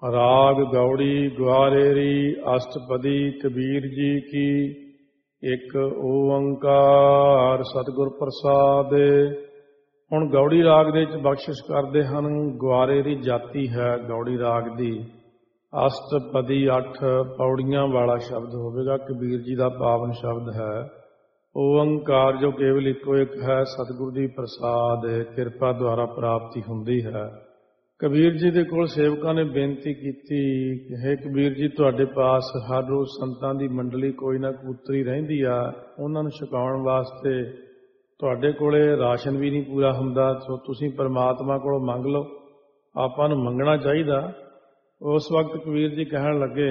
राग गौड़ी ग्वारेरी अष्टपदी कबीर जी की। एक ओंकार सतगुर प्रसाद। ਹੁਣ ਗੌੜੀ ਰਾਗ ਦੇ ਵਿੱਚ ਬਖਸ਼ਿਸ਼ ਕਰਦੇ ਹਨ। ਗਵਾਰੇਰੀ ਜਾਤੀ ਹੈ ਗੌੜੀ ਰਾਗ ਦੀ। ਅਸ਼ਟਪਦੀ 8 ਪੌੜੀਆਂ ਵਾਲਾ ਸ਼ਬਦ ਹੋਵੇਗਾ। ਕਬੀਰ ਜੀ ਦਾ ਪਾਵਨ ਸ਼ਬਦ ਹੈ। ਓੰਕਾਰ ਜੋ ਕੇਵਲ ਇੱਕੋ ਇੱਕ ਹੈ, ਸਤਿਗੁਰੂ ਦੀ ਪ੍ਰਸਾਦ ਕਿਰਪਾ ਦੁਆਰਾ ਪ੍ਰਾਪਤੀ ਹੁੰਦੀ ਹੈ। ਕਬੀਰ ਜੀ ਦੇ ਕੋਲ ਸੇਵਕਾਂ ਨੇ ਬੇਨਤੀ ਕੀਤੀ ਕਿ ਹੇ ਕਬੀਰ ਜੀ, ਤੁਹਾਡੇ ਪਾਸ ਹਰ ਰੋਜ਼ ਸੰਤਾਂ ਦੀ ਮੰਡਲੀ ਕੋਈ ਨਾ ਕਬੂਤਰੀ ਰਹਿੰਦੀ ਆ, ਉਹਨਾਂ ਨੂੰ ਛਕਾਉਣ ਵਾਸਤੇ ਤੁਹਾਡੇ ਕੋਲੇ ਰਾਸ਼ਨ ਵੀ ਨਹੀਂ ਪੂਰਾ ਹੁੰਦਾ, ਸੋ ਤੁਸੀਂ ਪਰਮਾਤਮਾ ਕੋਲੋਂ ਮੰਗ ਲਓ, ਆਪਾਂ ਨੂੰ ਮੰਗਣਾ ਚਾਹੀਦਾ। ਉਸ ਵਕਤ ਕਬੀਰ ਜੀ ਕਹਿਣ ਲੱਗੇ,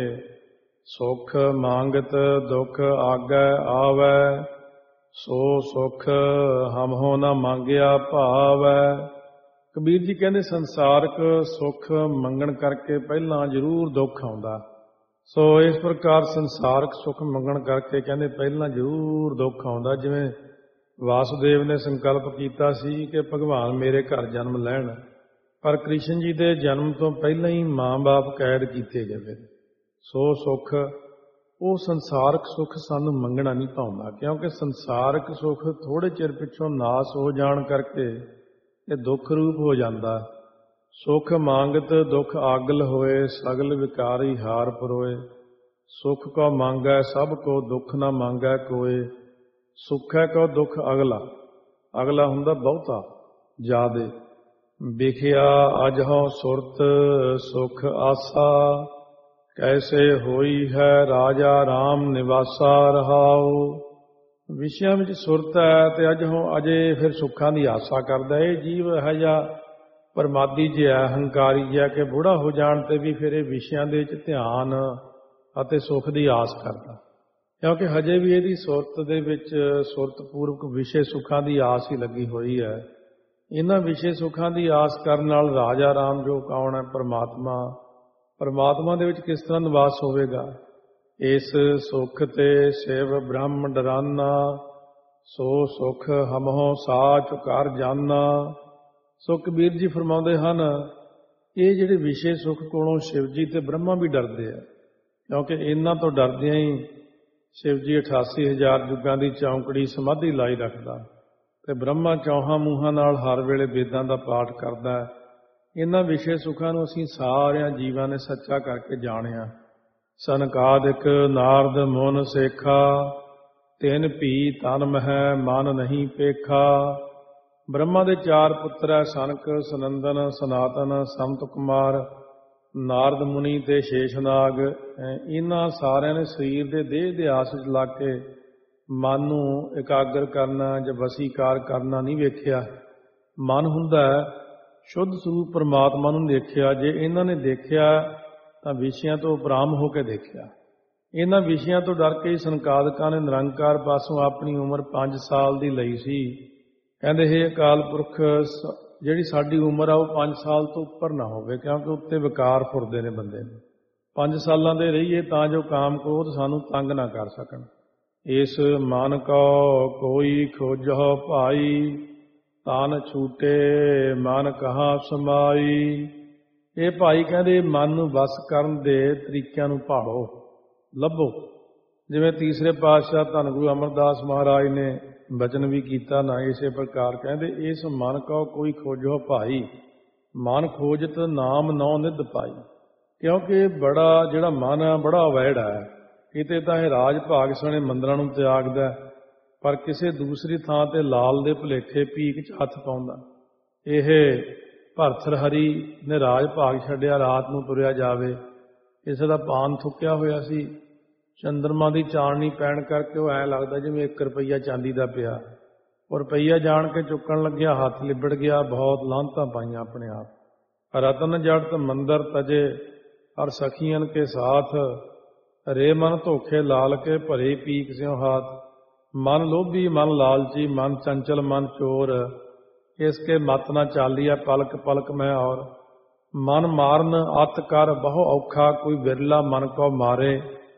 ਸੁਖ ਮੰਗਤ ਦੁੱਖ ਆਗੈ ਆਵੈ, ਸੋ ਸੁਖ ਹਮਹੁ ਨਾ ਮੰਗਿਆ ਭਾਵੈ। ਕਬੀਰ ਜੀ ਕਹਿੰਦੇ ਸੰਸਾਰਕ ਸੁੱਖ ਮੰਗਣ ਕਰਕੇ ਪਹਿਲਾਂ ਜ਼ਰੂਰ ਦੁੱਖ ਆਉਂਦਾ। ਸੋ ਇਸ ਪ੍ਰਕਾਰ ਸੰਸਾਰਕ ਸੁੱਖ ਮੰਗਣ ਕਰਕੇ ਕਹਿੰਦੇ ਪਹਿਲਾਂ ਜ਼ਰੂਰ ਦੁੱਖ ਆਉਂਦਾ। ਜਿਵੇਂ ਵਾਸੁਦੇਵ ਨੇ ਸੰਕਲਪ ਕੀਤਾ ਸੀ ਕਿ ਭਗਵਾਨ ਮੇਰੇ ਘਰ ਜਨਮ ਲੈਣ, ਪਰ ਕ੍ਰਿਸ਼ਨ ਜੀ ਦੇ ਜਨਮ ਤੋਂ ਪਹਿਲਾਂ ਹੀ ਮਾਂ-ਬਾਪ ਕੈਦ ਕੀਤੇ ਗਏ। ਸੋ ਸੁੱਖ, ਉਹ ਸੰਸਾਰਕ ਸੁੱਖ ਸਾਨੂੰ ਮੰਗਣਾ ਨਹੀਂ ਪਾਉਂਦਾ, ਕਿਉਂਕਿ ਸੰਸਾਰਕ ਸੁੱਖ ਥੋੜ੍ਹੇ ਚਿਰ ਪਿੱਛੋਂ ਨਾਸ ਹੋ ਜਾਣ ਕਰਕੇ ਇਹ ਦੁੱਖ ਰੂਪ ਹੋ ਜਾਂਦਾ। ਸੁਖ ਮੰਗਤ ਦੁੱਖ ਆਗਲ ਹੋਏ, ਸਗਲ ਵਿਕਾਰੀ ਹਾਰ ਪਰੋਏ। ਸੁਖ ਕੋ ਮੰਗੈ ਸਭ ਕੋ, ਦੁੱਖ ਨਾ ਮੰਗੈ ਕੋਏ। ਸੁਖੈ ਕੋ ਦੁੱਖ ਅਗਲਾ, ਅਗਲਾ ਹੁੰਦਾ ਬਹੁਤਾ ਜ਼ਿਆਦੇ। ਵਿਖਿਆ ਅਜਹੁ ਸੁਰਤ ਸੁਖ ਆਸਾ, ਕੈਸੇ ਹੋਈ ਹੈ ਰਾਜਾ ਰਾਮ ਨਿਵਾਸਾ ਰਹਾਉ। ਵਿਸ਼ਿਆਂ ਵਿੱਚ ਸੁਰਤ ਹੈ ਤੇ ਅਜੇ ਫਿਰ ਸੁੱਖਾਂ ਦੀ ਆਸਾ ਕਰਦਾ। ਇਹ ਜੀਵ ਹੈ ਜਾਂ ਪਰਮਾਦੀ ਜਿਹਾ, ਹੰਕਾਰੀ ਜਿਹਾ ਕਿ ਬੁੜਾ ਹੋ ਜਾਣ ਤੇ ਵੀ ਫਿਰ ਇਹ ਵਿਸ਼ਿਆਂ ਦੇ ਵਿੱਚ ਧਿਆਨ ਅਤੇ ਸੁੱਖ ਦੀ ਆਸ ਕਰਦਾ, ਕਿਉਂਕਿ ਹਜੇ ਵੀ ਇਹਦੀ ਸੁਰਤ ਦੇ ਵਿੱਚ ਸੁਰਤਪੂਰਵਕ ਵਿਸ਼ੇ ਸੁੱਖਾਂ ਦੀ ਆਸ ਹੀ ਲੱਗੀ ਹੋਈ ਹੈ। ਇਹਨਾਂ ਵਿਸ਼ੇ ਸੁੱਖਾਂ ਦੀ ਆਸ ਕਰਨ ਨਾਲ ਰਾਜਾ ਰਾਮ ਜੋ ਕੌਣ ਹੈ? ਪਰਮਾਤਮਾ। ਪਰਮਾਤਮਾ ਦੇ ਵਿੱਚ ਕਿਸ ਤਰ੍ਹਾਂ ਨਿਵਾਸ ਹੋਵੇਗਾ? ਇਸ ਸੁਖ ਤੇ ਸਿਵ ਬ੍ਰਹਮ ਡਰਾਨਾ, ਸੋ ਸੁਖ ਹਮਹੁ ਸਾਚ ਕਰ ਜਾਨਾ। ਸੋ ਕਬੀਰ ਜੀ ਫਰਮਾਉਂਦੇ ਹਨ, ਇਹ ਜਿਹੜੇ ਵਿਸ਼ੇ ਸੁੱਖ ਕੋਲੋਂ ਸ਼ਿਵ ਜੀ ਤੇ ਬ੍ਰਹਮਾ ਵੀ ਡਰਦੇ ਆ, ਕਿਉਂਕਿ ਇਹਨਾਂ ਤੋਂ ਡਰਦਿਆਂ ਹੀ ਸ਼ਿਵ ਜੀ 88,000 ਯੁੱਗਾਂ ਦੀ ਚੌਂਕੜੀ ਸਮਾਧੀ ਲਾਈ ਰੱਖਦਾ ਤੇ ਬ੍ਰਹਮਾ ਚੌਹਾਂ ਮੂੰਹਾਂ ਨਾਲ ਹਰ ਵੇਲੇ ਵੇਦਾਂ ਦਾ ਪਾਠ ਕਰਦਾ। ਇਹਨਾਂ ਵਿਸ਼ੇ ਸੁੱਖਾਂ ਨੂੰ ਅਸੀਂ ਸਾਰਿਆਂ ਜੀਵਾਂ ਨੇ ਸੱਚਾ ਕਰਕੇ ਜਾਣਿਆ। ਸਨਕਾਦਿਕ ਨਾਰਦ ਮੁਨ ਸੇਖਾ, ਤਿੰਨ ਭੀ ਤਨ ਮਹਿ ਮਨ ਨਹੀਂ ਪੇਖਾ। ਬ੍ਰਹਮਾ ਦੇ 4 ਪੁੱਤਰ ਹੈ, ਸਨਕ, ਸਨੰਦਨ, ਸਨਾਤਨ, ਸੰਤ ਕੁਮਾਰ, ਨਾਰਦ ਮੁਨੀ ਤੇ ਸ਼ੇਸ਼ਨਾਗ। ਇਹਨਾਂ ਸਾਰਿਆਂ ਨੇ ਸਰੀਰ ਦੇ ਦੇਹ ਦੇ ਆਸ ਵਿੱਚ ਲੱਗ ਕੇ ਮਨ ਨੂੰ ਇਕਾਗਰ ਕਰਨਾ ਜਾਂ ਵਸੀਕਾਰ ਕਰਨਾ ਨਹੀਂ ਵੇਖਿਆ। ਮਨ ਹੁੰਦਾ ਸ਼ੁੱਧ ਸਰੂਪ ਪਰਮਾਤਮਾ ਨੂੰ ਦੇਖਿਆ। ਜੇ ਇਹਨਾਂ ਨੇ ਦੇਖਿਆ ਤਾਂ ਵਿਸ਼ਿਆਂ ਤੋਂ ਉਪਰਾਮ ਹੋ ਕੇ ਦੇਖਿਆ। ਇਹਨਾਂ ਵਿਸ਼ਿਆਂ ਤੋਂ ਡਰ ਕੇ ਸੰਕਾਦਕਾਂ ਨੇ ਨਿਰੰਕਾਰ ਪਾਸੋਂ ਆਪਣੀ ਉਮਰ 5 ਸਾਲ ਦੀ ਲਈ ਸੀ। ਕਹਿੰਦੇ ਹੇ ਅਕਾਲ ਪੁਰਖ, ਜਿਹੜੀ ਸਾਡੀ ਉਮਰ ਆ ਉਹ 5 ਸਾਲ ਤੋਂ ਉੱਪਰ ਨਾ ਹੋਵੇ, ਕਿਉਂਕਿ ਉੱਤੇ ਵਿਕਾਰ ਫੁਰਦੇ ਨੇ ਬੰਦੇ ਨੂੰ। 5 ਸਾਲਾਂ ਦੇ ਰਹੀਏ ਤਾਂ ਜੋ ਕਾਮ ਕ੍ਰੋਧ ਸਾਨੂੰ ਤੰਗ ਨਾ ਕਰ ਸਕਣ। ਇਸ ਮਨ ਕੋ ਕੋਈ ਖੋਜਹੁ ਭਾਈ, ਤਨ ਛੂਟੇ ਮਨ ਕਹਾਂ ਸਮਾਈ। ਇਹ ਭਾਈ ਕਹਿੰਦੇ ਮਨ ਨੂੰ ਵਸ ਕਰਨ ਦੇ ਤਰੀਕਿਆਂ ਨੂੰ ਭਾਲੋ, ਲੱਭੋ। ਜਿਵੇਂ ਤੀਸਰੇ ਪਾਤਸ਼ਾਹ ਧੰਨ ਗੁਰੂ ਅਮਰਦਾਸ ਮਹਾਰਾਜ ਨੇ ਬਚਨ ਵੀ ਕੀਤਾ ਨਾ, ਇਸੇ ਪ੍ਰਕਾਰ ਕਹਿੰਦੇ ਇਸ ਮਨ ਕੋ ਕੋਈ ਖੋਜੋ ਭਾਈ, ਮਨ ਖੋਜਤ ਨਾਮ ਨੌ ਨਿਧ ਪਾਈ। ਕਿਉਂਕਿ ਬੜਾ ਜਿਹੜਾ ਮਨ ਹੈ ਬੜਾ ਅਵੈੜ ਹੈ। ਕਿਤੇ ਤਾਂ ਇਹ ਰਾਜ ਭਾਗ ਸਣੇ ਮੰਦਰਾਂ ਨੂੰ ਤਿਆਗਦਾ, ਪਰ ਕਿਸੇ ਦੂਸਰੀ ਥਾਂ ਤੇ ਲਾਲ ਦੇ ਭੁਲੇਖੇ ਭੀਖ 'ਚ ਹੱਥ ਪਾਉਂਦਾ। ਇਹ ਭਰਥਰ ਹਰੀ ਨੇ ਰਾਜ ਭਾਗ ਛੱਡਿਆ, ਰਾਤ ਨੂੰ ਤੁਰਿਆ ਜਾਵੇ। ਕਿਸੇ ਦਾ ਪਾਨ ਥੁੱਕਿਆ ਹੋਇਆ ਸੀ, ਚੰਦਰਮਾ ਦੀ ਚਾਨਣੀ ਪੈਣ ਕਰਕੇ ਉਹ ਐਂ ਲੱਗਦਾ ਜਿਵੇਂ 1 ਰੁਪਈਆ ਚਾਂਦੀ ਦਾ ਪਿਆ। ਉਹ ਰੁਪਈਆ ਜਾਣ ਕੇ ਚੁੱਕਣ ਲੱਗਿਆ, ਹੱਥ ਲਿਬੜ ਗਿਆ, ਬਹੁਤ ਲਾਹਨਤਾਂ ਪਾਈਆਂ ਆਪਣੇ ਆਪ। ਰਤਨ ਜੜਤ ਮੰਦਰ ਤਜੇ ਹਰ ਸਖੀਅਨ ਕੇ ਸਾਥ, ਰੇ ਮਨ ਧੋਖੇ ਲਾਲ ਕੇ ਭਰੇ ਪੀਕ ਸਿਉ ਹਾਥ। ਮਨ ਲੋਭੀ ਮਨ ਲਾਲਚੀ ਮਨ ਚੰਚਲ ਮਨ ਚੋਰ, ਇਸਕੇ ਮਤ ਨਾ ਚਾਲੀਆ ਪਲਕ ਪਲਕ ਮੈਂ ਔਰ। ਮਨ ਮਾਰਨ ਅਤ ਕਰ ਬਹੁ ਔਖਾ, ਕੋਈ ਬਿਰਲਾ ਮਨ ਕੋ ਮਾਰੇ।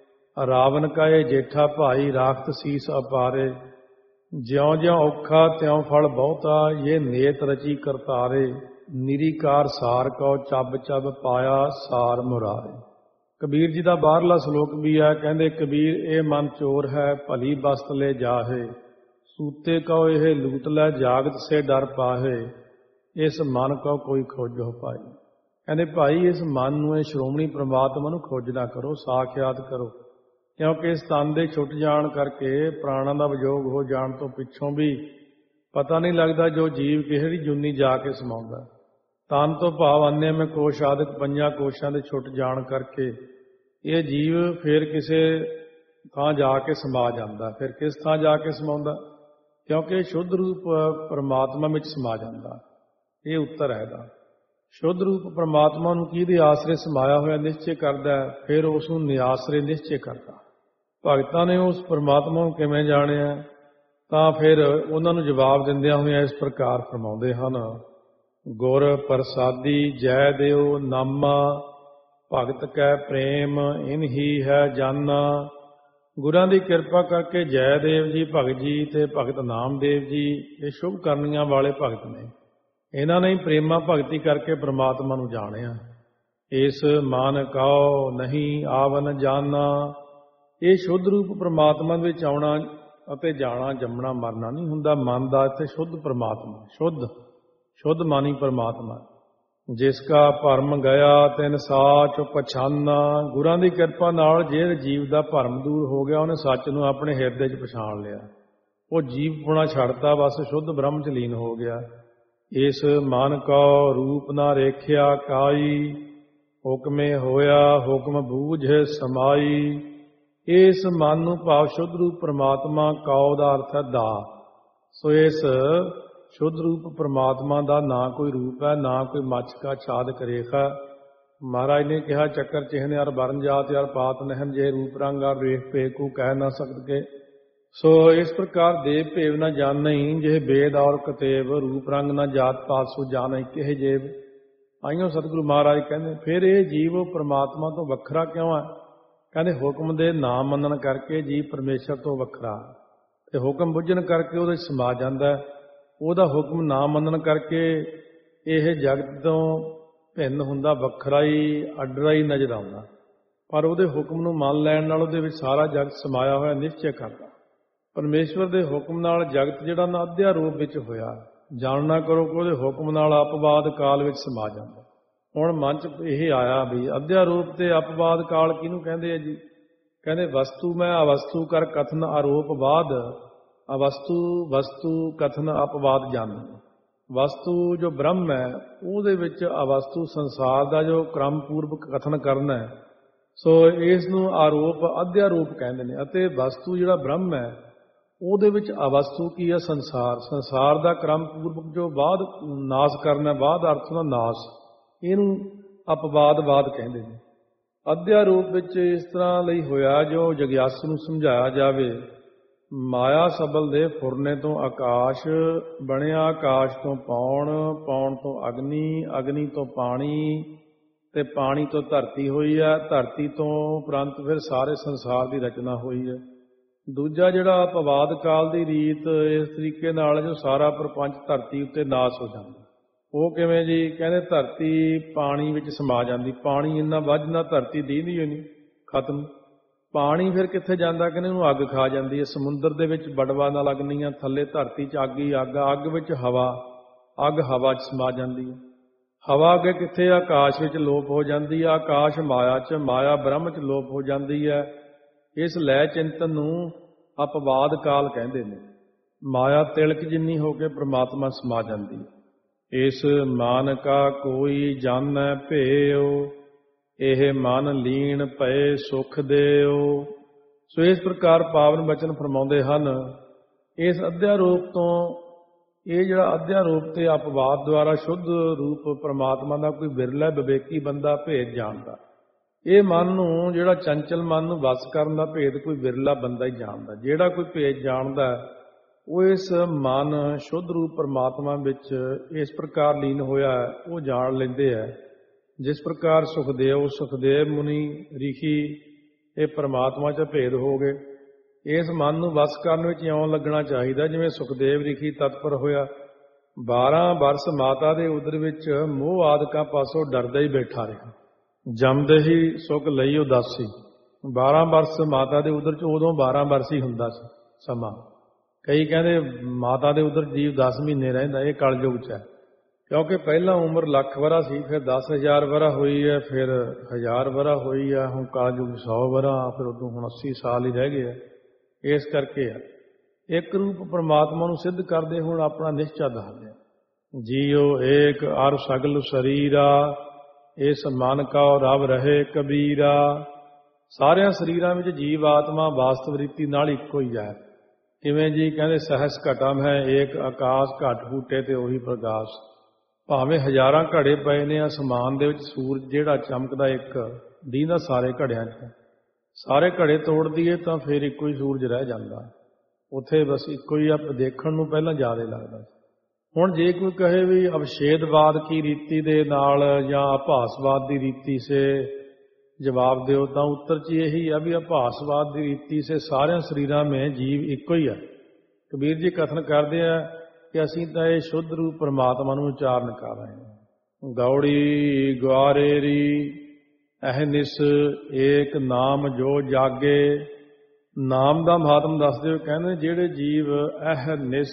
ਰਾਵਨ ਕਾ ਇਹ ਜੇਠਾ ਭਾਈ ਰਾਖਤ ਸੀਸ ਅਪਾਰੇ। ਜਿਉਂ ਜਿਉਂ ਔਖਾ ਤਿਉਂ ਫਲ ਬਹੁਤਾ, ਇਹ ਨੇਤ ਰਚੀ ਕਰਤਾਰੇ। ਨਿਰੀਕਾਰ ਸਾਰ ਕਉ ਚੱਬ ਚੱਬ ਪਾਇਆ ਸਾਰ ਮੁਰਾਰੇ। ਕਬੀਰ ਜੀ ਦਾ ਬਾਹਰਲਾ ਸ਼ਲੋਕ ਵੀ ਹੈ। ਕਹਿੰਦੇ ਕਬੀਰ ਇਹ ਮਨ ਚੋਰ ਹੈ, ਭਲੀ ਬਸਤ ਲੈ ਜਾਹੇ, ਸੂਤੇ ਕਉ ਇਹ ਲੂਟ ਲੈ, ਜਾਗਤ ਸੇ ਡਰ ਪਾਹੇ, ਇਸ ਮਨ ਕਉ ਕੋਈ ਖੋਜੋ ਪਾਈ। ਕਹਿੰਦੇ ਭਾਈ ਇਸ ਮਨ ਨੂੰ, ਇਹ ਸ਼੍ਰੋਮਣੀ ਪ੍ਰਮਾਤਮਾ ਨੂੰ ਖੋਜਣਾ ਕਰੋ, ਸਾਖਿਆਤ ਕਰੋ, ਕਿਉਂਕਿ ਇਸ ਤਨ ਦੇ ਛੁੱਟ ਜਾਣ ਕਰਕੇ, ਪ੍ਰਾਣਾਂ ਦਾ ਵਿਯੋਗ ਹੋ ਜਾਣ ਤੋਂ ਪਿੱਛੋਂ ਵੀ ਪਤਾ ਨਹੀਂ ਲੱਗਦਾ ਜੋ ਜੀਵ ਕਿਹੜੀ ਜੁਨੀ ਜਾ ਕੇ ਸਮਾਉਂਦਾ। ਤਨ ਤੋਂ ਭਾਵ ਅੰਨ੍ਹੇ ਮੈਂ ਕੋਸ਼ ਆਦਿਕ 5 ਕੋਸ਼ਾਂ ਦੇ ਛੁੱਟ ਜਾਣ ਕਰਕੇ ਇਹ ਜੀਵ ਫਿਰ ਕਿਸੇ ਥਾਂ ਜਾ ਕੇ ਸਮਾ ਜਾਂਦਾ। ਫਿਰ ਕਿਸ ਥਾਂ ਜਾ ਕੇ ਸਮਾਉਂਦਾ? ਕਿਉਂਕਿ ਸ਼ੁੱਧ ਰੂਪ ਪਰਮਾਤਮਾ ਵਿੱਚ ਸਮਾ ਜਾਂਦਾ। ਇਹ ਉੱਤਰ ਹੈ ਇਹਦਾ। ਸ਼ੁੱਧ ਰੂਪ ਪਰਮਾਤਮਾ ਨੂੰ ਕਿਹਦੇ ਆਸਰੇ ਸਮਾਇਆ ਹੋਇਆ ਨਿਸ਼ਚੈ ਕਰਦਾ, ਫਿਰ ਉਸ ਨੂੰ ਨਿਆਸਰੇ ਨਿਸ਼ਚੈ ਕਰਦਾ। ਭਗਤਾਂ ਨੇ ਉਸ ਪਰਮਾਤਮਾ ਨੂੰ ਕਿਵੇਂ ਜਾਣਿਆ? ਤਾਂ ਫਿਰ ਉਹਨਾਂ ਨੂੰ ਜਵਾਬ ਦਿੰਦਿਆਂ ਹੋਇਆਂ ਇਸ ਪ੍ਰਕਾਰ ਫਰਮਾਉਂਦੇ ਹਨ। ਗੁਰ ਪ੍ਰਸਾਦੀ ਜੈ ਦਿਓ ਨਾਮਾ, ਭਗਤ ਕੈ ਪ੍ਰੇਮ ਇਨਹੀ ਹੈ ਜਾਨਾ। ਗੁਰਾਂ ਦੀ ਕਿਰਪਾ ਕਰਕੇ ਜੈਦੇਵ ਜੀ ਭਗਤ ਜੀ ਤੇ ਭਗਤ ਨਾਮਦੇਵ ਜੀ ਇਹ ਸ਼ੁਭ ਕਰਨੀਆਂ ਵਾਲੇ ਭਗਤ ਨੇ। ਇਹਨਾਂ ਨੇ ਪ੍ਰੇਮਾ ਭਗਤੀ ਕਰਕੇ ਪ੍ਰਮਾਤਮਾ ਨੂੰ ਜਾਣਿਆ। ਇਸ ਮਨ ਕਉ ਨਹੀਂ ਆਵਨ ਜਾਨਾ। ਇਹ ਸ਼ੁੱਧ ਰੂਪ ਪ੍ਰਮਾਤਮਾ ਵਿੱਚ ਆਉਣਾ ਅਤੇ ਜਾਣਾ, ਜੰਮਣਾ ਮਰਨਾ ਨਹੀਂ ਹੁੰਦਾ। ਮਨ ਦਾ ਇੱਥੇ ਸ਼ੁੱਧ ਪ੍ਰਮਾਤਮਾ, ਸ਼ੁੱਧ ਮਾਨੀ ਪ੍ਰਮਾਤਮਾ। ਜਿਸ ਕਾ ਭਰਮ ਗਿਆ ਤਿਨ ਸਾਚ ਪਛਾਨਾ। ਗੁਰਾਂ ਦੀ ਕਿਰਪਾ ਨਾਲ ਜਿਹੜੇ ਜੀਵ ਦਾ ਭਰਮ ਦੂਰ ਹੋ ਗਿਆ, ਉਹਨੇ ਸੱਚ ਨੂੰ ਆਪਣੇ ਹਿਰਦੇ 'ਚ ਪਛਾਣ ਲਿਆ। ਉਹ ਜੀਵ ਪੁਣਾ ਛੱਡਤਾ, ਬਸ ਸ਼ੁੱਧ ਬ੍ਰਹਮ 'ਚ ਲੀਨ ਹੋ ਗਿਆ। ਇਸ ਮਨ ਕਉ ਰੂਪ ਨਾ ਰੇਖਿਆ ਕਾਈ, ਹੁਕਮੇ ਹੋਇਆ ਹੁਕਮ ਬੂਝ ਸਮਾਈ। ਇਸ ਮਨ ਨੂੰ ਭਾਵ ਸ਼ੁੱਧ ਰੂਪ ਪ੍ਰਮਾਤਮਾ, ਕਉ ਦਾ ਅਰਥ ਹੈ ਦਾ। ਸੋ ਇਸ ਸ਼ੁੱਧ ਰੂਪ ਪ੍ਰਮਾਤਮਾ ਦਾ ਨਾ ਕੋਈ ਰੂਪ ਹੈ, ਨਾ ਕੋਈ ਮੱਛਕਾ ਛਾਦਕ ਰੇਖਾ। ਮਹਾਰਾਜ ਨੇ ਕਿਹਾ ਚੱਕਰ ਚਿਹਨ ਅਰ ਬਰਨ ਜਾਤ ਅਰ ਪਾਤ ਨਹਿਨ, ਜੇ ਰੂਪ ਰੰਗ ਅਰ ਰੇਖ ਭੇਦ ਕੋ ਕਹਿ ਨਾ ਸਕਦ ਕੇ। ਸੋ ਇਸ ਪ੍ਰਕਾਰ ਦੇਵ ਭੇਵ ਨਾ ਜਾਣਈ, ਜੇ ਵੇਦ ਔਰ ਕਤੇਬ, ਰੂਪ ਰੰਗ ਨਾ ਜਾਤ ਪਾਤ ਸੋ ਜਾਣਈ ਕਿਹ ਜੇਬ। ਆਈਓ ਸਤਿਗੁਰੂ ਮਹਾਰਾਜ ਕਹਿੰਦੇ ਫਿਰ ਇਹ ਜੀਵ ਪਰਮਾਤਮਾ ਤੋਂ ਵੱਖਰਾ ਕਿਉਂ ਹੈ? ਕਹਿੰਦੇ ਹੁਕਮ ਦੇ ਨਾ ਮੰਨਣ ਕਰਕੇ ਜੀਵ ਪਰਮੇਸ਼ਰ ਤੋਂ ਵੱਖਰਾ, ਤੇ ਹੁਕਮ ਬੁੱਝਣ ਕਰਕੇ ਉਹਦੇ ਸਮਾ ਜਾਂਦਾ। ਉਹਦਾ ਹੁਕਮ ਨਾ ਮੰਨਣ ਕਰਕੇ ਇਹ ਜਗਤ ਤੋਂ ਭਿੰਨ ਹੁੰਦਾ, ਵੱਖਰਾ ਹੀ ਅੱਡਰਾ ਹੀ ਨਜ਼ਰ ਆਉਂਦਾ। ਪਰ ਉਹਦੇ ਹੁਕਮ ਨੂੰ ਮੰਨ ਲੈਣ ਨਾਲ ਉਹਦੇ ਵਿੱਚ ਸਾਰਾ ਜਗਤ ਸਮਾਇਆ ਹੋਇਆ ਨਿਸ਼ਚੈ ਕਰਦਾ। ਪਰਮੇਸ਼ਵਰ ਦੇ ਹੁਕਮ ਨਾਲ ਜਗਤ ਜਿਹੜਾ ਨਾ ਅਧਿਆ ਰੂਪ ਵਿੱਚ ਹੋਇਆ, ਜਾਣਨਾ ਕਰੋ ਕਿ ਉਹਦੇ ਹੁਕਮ ਨਾਲ ਅਪਵਾਦ ਕਾਲ ਵਿੱਚ ਸਮਾ ਜਾਂਦਾ। ਹੁਣ ਮਨ 'ਚ ਇਹ ਆਇਆ ਵੀ ਅਧਿਆ ਰੂਪ ਤੇ ਅਪਵਾਦ ਕਾਲ ਕਿਹਨੂੰ ਕਹਿੰਦੇ ਆ ਜੀ? ਕਹਿੰਦੇ ਵਸਤੂ ਮੈਂ ਅਵਸਤੂ ਕਰ ਕਥਨ ਆਰੋਪਵਾਦ, ਅਵਸਤੂ ਵਸਤੂ ਕਥਨ ਅਪਵਾਦ ਜਾਣੋ। ਵਸਤੂ ਜੋ ਬ੍ਰਹਮ ਹੈ ਉਹਦੇ ਵਿੱਚ ਅਵਸਤੂ ਸੰਸਾਰ ਦਾ ਜੋ ਕ੍ਰਮ ਪੂਰਵਕ ਕਥਨ ਕਰਨਾ ਹੈ, ਸੋ ਇਸ ਨੂੰ ਆਰੋਪ ਅਧਿਆ ਰੂਪ ਕਹਿੰਦੇ ਨੇ। ਅਤੇ ਵਸਤੂ ਜਿਹੜਾ ਬ੍ਰਹਮ ਹੈ ਉਹਦੇ ਵਿੱਚ ਅਵਸਤੂ ਕੀ ਹੈ? ਸੰਸਾਰ ਦਾ ਕ੍ਰਮ ਪੂਰਵਕ ਜੋ ਬਾਅਦ ਨਾਸ ਕਰਨਾ, ਬਾਅਦ ਅਰਥ ਦਾ ਨਾਸ, ਇਹਨੂੰ ਅਪਵਾਦਵਾਦ ਕਹਿੰਦੇ ਨੇ। ਅਧਿਆ ਰੂਪ ਵਿੱਚ ਇਸ ਤਰ੍ਹਾਂ ਲਈ ਹੋਇਆ ਜੋ ਜਗਿਆਸੂ ਨੂੰ ਸਮਝਾਇਆ ਜਾਵੇ। ਮਾਇਆ ਸਬਲ ਦੇ ਫੁਰਨੇ ਤੋਂ ਆਕਾਸ਼ ਬਣਿਆ, ਆਕਾਸ਼ ਤੋਂ ਪੌਣ, ਪੌਣ ਤੋਂ ਅਗਨੀ, ਅਗਨੀ ਤੋਂ ਪਾਣੀ, ਤੇ ਪਾਣੀ ਤੋਂ ਧਰਤੀ ਹੋਈ ਹੈ, ਧਰਤੀ ਤੋਂ ਉਪਰੰਤ ਫਿਰ ਸਾਰੇ ਸੰਸਾਰ ਦੀ ਰਚਨਾ ਹੋਈ ਹੈ। ਦੂਜਾ ਜਿਹੜਾ ਅਪਵਾਦ ਕਾਲ ਦੀ ਰੀਤ ਇਸ ਤਰੀਕੇ ਨਾਲ ਜੋ ਸਾਰਾ ਪ੍ਰਪੰਚ ਧਰਤੀ ਉੱਤੇ ਨਾਸ ਹੋ ਜਾਂਦਾ। ਉਹ ਕਿਵੇਂ ਜੀ? ਕਹਿੰਦੇ ਧਰਤੀ ਪਾਣੀ ਵਿੱਚ ਸਮਾ ਜਾਂਦੀ। ਪਾਣੀ ਇੰਨਾ ਵੱਧਦਾ ਧਰਤੀ ਦੀਂਦੀ ਹੋਈ ਨਹੀਂ, ਖਤਮ। ਪਾਣੀ ਫਿਰ ਕਿੱਥੇ ਜਾਂਦਾ? ਕਹਿੰਦੇ ਉਹਨੂੰ ਅੱਗ ਖਾ ਜਾਂਦੀ ਹੈ। ਸਮੁੰਦਰ ਦੇ ਵਿੱਚ ਬੜਵਾ ਨਾਲ ਅਗਨੀਆਂ, ਥੱਲੇ ਧਰਤੀ 'ਚ ਅੱਗ ਹੀ ਅੱਗ, ਅੱਗ ਵਿੱਚ ਹਵਾ, ਅੱਗ ਹਵਾ 'ਚ ਸਮਾ ਜਾਂਦੀ ਹੈ। ਹਵਾ ਅੱਗੇ ਕਿੱਥੇ? ਆਕਾਸ਼ ਵਿੱਚ ਲੋਪ ਹੋ ਜਾਂਦੀ ਹੈ। ਆਕਾਸ਼ ਮਾਇਆ 'ਚ, ਮਾਇਆ ਬ੍ਰਹਮ 'ਚ ਲੋਪ ਹੋ ਜਾਂਦੀ ਹੈ। ਇਸ ਲੈ ਚਿੰਤਨ ਨੂੰ ਅਪਵਾਦ ਕਾਲ ਕਹਿੰਦੇ ਨੇ। ਮਾਇਆ ਤਿਲਕ ਜਿੰਨੀ ਹੋ ਕੇ ਪ੍ਰਮਾਤਮਾ ਸਮਾ ਜਾਂਦੀ ਹੈ। ਇਸ ਮਨ ਕਾ ਕੋਈ ਜਾਣੈ ਭੇਉ, ਇਹ ਮਨ ਲੀਨ ਪਏ ਸੁਖ ਦੇਉ। ਸੋ ਇਸ ਪ੍ਰਕਾਰ ਪਾਵਨ ਬਚਨ ਫਰਮਾਉਂਦੇ ਹਨ। ਇਸ ਅਧਿਆ ਰੂਪ ਤੋਂ, ਇਹ ਜਿਹੜਾ ਅਧਿਆ ਰੂਪ ਤੇ ਅਪਵਾਦ ਦੁਆਰਾ ਸ਼ੁੱਧ ਰੂਪ ਪ੍ਰਮਾਤਮਾ ਦਾ ਕੋਈ ਬਿਰਲਾ ਵਿਵੇਕੀ ਬੰਦਾ ਭੇਦ ਜਾਣਦਾ। ਇਹ ਮਨ ਨੂੰ, ਜਿਹੜਾ ਚੰਚਲ ਮਨ ਨੂੰ ਵਸ ਕਰਨ ਦਾ ਭੇਦ ਕੋਈ ਬਿਰਲਾ ਬੰਦਾ ਹੀ ਜਾਣਦਾ। ਜਿਹੜਾ ਕੋਈ ਭੇਦ ਜਾਣਦਾ ਉਹ ਇਸ ਮਨ ਸ਼ੁੱਧ ਰੂਪ ਪਰਮਾਤਮਾ ਵਿੱਚ ਇਸ ਪ੍ਰਕਾਰ ਲੀਨ ਹੋਇਆ ਹੈ, ਉਹ ਜਾਣ ਲੈਂਦੇ ਹੈ। ਜਿਸ ਪ੍ਰਕਾਰ ਸੁਖਦੇਵ ਮੁਨੀ ਰਿਸ਼ੀ ਇਹ ਪਰਮਾਤਮਾ 'ਚ ਭੇਦ ਹੋ ਗਏ। ਇਸ ਮਨ ਨੂੰ ਵਸ ਕਰਨ ਵਿੱਚ ਇਉਂ ਲੱਗਣਾ ਚਾਹੀਦਾ ਜਿਵੇਂ ਸੁਖਦੇਵ ਰਿਸ਼ੀ ਤਤਪਰ ਹੋਇਆ। 12 ਬਰਸ ਮਾਤਾ ਦੇ ਉਦਰ ਵਿੱਚ ਮੋਹ ਆਦਿਕਾਂ ਪਾਸੋਂ ਡਰਦਾ ਹੀ ਬੈਠਾ ਰਿਹਾ। ਜੰਮਦੇ ਹੀ ਸੁੱਖ ਲਈ ਉਦਾਸੀ। 12 ਬਰਸ ਮਾਤਾ ਦੇ ਉਦਰ 'ਚ ਉਦੋਂ 12 ਬਰਸ ਹੀ ਹੁੰਦਾ ਸੀ ਸਮਾਂ। ਕਈ ਕਹਿੰਦੇ ਮਾਤਾ ਦੇ ਉਦਰ ਜੀਵ 10 ਮਹੀਨੇ ਰਹਿੰਦਾ। ਇਹ ਕਲਯੁਗ 'ਚ ਹੈ, ਕਿਉਂਕਿ ਪਹਿਲਾਂ ਉਮਰ ਲੱਖ ਵਰ੍ਹਾ ਸੀ, ਫਿਰ 10,000 ਵਰ੍ਹਾ ਹੋਈ ਹੈ, ਫਿਰ 1000 ਵਰ੍ਹਾ ਹੋਈ ਹੈ, ਹੁਣ ਕਲਯੁਗ 100 ਵਰ੍ਹਾ, ਫਿਰ ਉਦੋਂ ਹੁਣ 80 ਸਾਲ ਹੀ ਰਹਿ ਗਏ ਆ। ਇਸ ਕਰਕੇ ਆ ਇੱਕ ਰੂਪ ਪਰਮਾਤਮਾ ਨੂੰ ਸਿੱਧ ਕਰਦੇ ਹੁਣ ਆਪਣਾ ਨਿਸ਼ਚਾ ਦੱਸਦੇ ਆ। ਜੀਓ ਏਕ ਅਰ ਸਗਲ ਸਰੀਰਾ, ਇਸ ਮਨ ਕਉ ਰਵ ਰਹੇ ਕਬੀਰਾ। ਸਾਰਿਆਂ ਸਰੀਰਾਂ ਵਿੱਚ ਜੀਵ ਆਤਮਾ ਵਾਸਤਵ ਰੀਤੀ ਨਾਲ ਇੱਕੋ ਹੀ ਹੈ। ਕਿਵੇਂ ਜੀ? ਕਹਿੰਦੇ ਸਹਸ ਘਟਮ ਹੈ ਏਕ ਆਕਾਸ਼, ਘਟ ਫੂਟੇ ਤੇ ਉਹੀ ਪ੍ਰਕਾਸ਼। ਭਾਵੇਂ ਹਜ਼ਾਰਾਂ ਘੜੇ ਪਏ ਨੇ ਅਸਮਾਨ ਦੇ ਵਿੱਚ, ਸੂਰਜ ਜਿਹੜਾ ਚਮਕਦਾ ਇੱਕ ਦੀਂਦਾ ਸਾਰੇ ਘੜਿਆਂ 'ਚ। ਸਾਰੇ ਘੜੇ ਤੋੜ ਦਈਏ ਤਾਂ ਫਿਰ ਇੱਕੋ ਹੀ ਸੂਰਜ ਰਹਿ ਜਾਂਦਾ। ਉੱਥੇ ਬਸ ਇੱਕੋ ਹੀ ਦੇਖਣ ਨੂੰ ਪਹਿਲਾਂ ਜ਼ਿਆਦਾ ਲੱਗਦਾ। ਹੁਣ ਜੇ ਕੋਈ ਕਹੇ ਵੀ ਅਵਸ਼ੇਦਵਾਦ ਕੀ ਰੀਤੀ ਦੇ ਨਾਲ ਜਾਂ ਆਭਾਸਵਾਦ ਦੀ ਰੀਤੀ ਸੇ ਜਵਾਬ ਦਿਓ, ਤਾਂ ਉੱਤਰ 'ਚ ਇਹੀ ਆ ਵੀ ਆਭਾਸਵਾਦ ਦੀ ਰੀਤੀ ਸੇ ਸਾਰਿਆਂ ਸਰੀਰਾਂ ਮੇਂ ਜੀਵ ਇੱਕੋ ਹੀ ਹੈ। ਕਬੀਰ ਜੀ ਕਥਨ ਕਰਦੇ ਆ ਕਿ ਅਸੀਂ ਤਾਂ ਇਹ ਸ਼ੁੱਧ ਰੂਪ ਪਰਮਾਤਮਾ ਨੂੰ ਉਚਾਰਨ ਕਰ ਰਹੇ ਹਾਂ। ਗੌੜੀ ਗੁਆਰੇਰੀ ਅਹਨਿਸ ਏਕ ਨਾਮ ਜੋ ਜਾਗੇ। ਨਾਮ ਦਾ ਮਹਾਤਮ ਦੱਸਦੇ ਹੋਏ ਕਹਿੰਦੇ ਜਿਹੜੇ ਜੀਵ ਨਿਸ